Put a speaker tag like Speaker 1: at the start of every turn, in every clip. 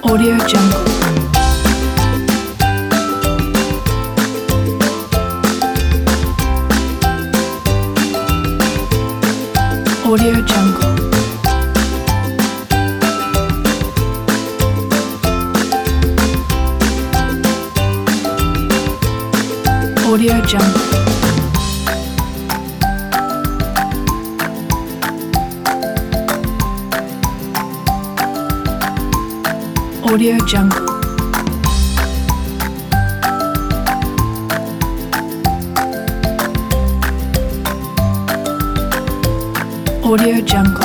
Speaker 1: Audio Jungle. Audio Jungle. Audio Jungle. Audio Jungle. Audio Jungle.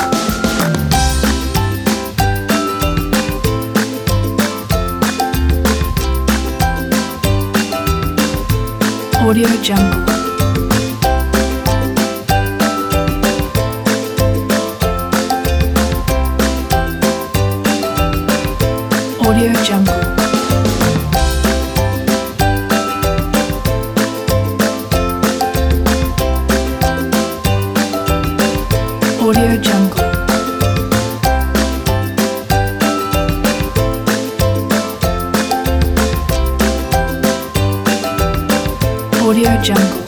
Speaker 1: Audio Jungle. Audio Jungle. Audio Jungle. Audio Jungle.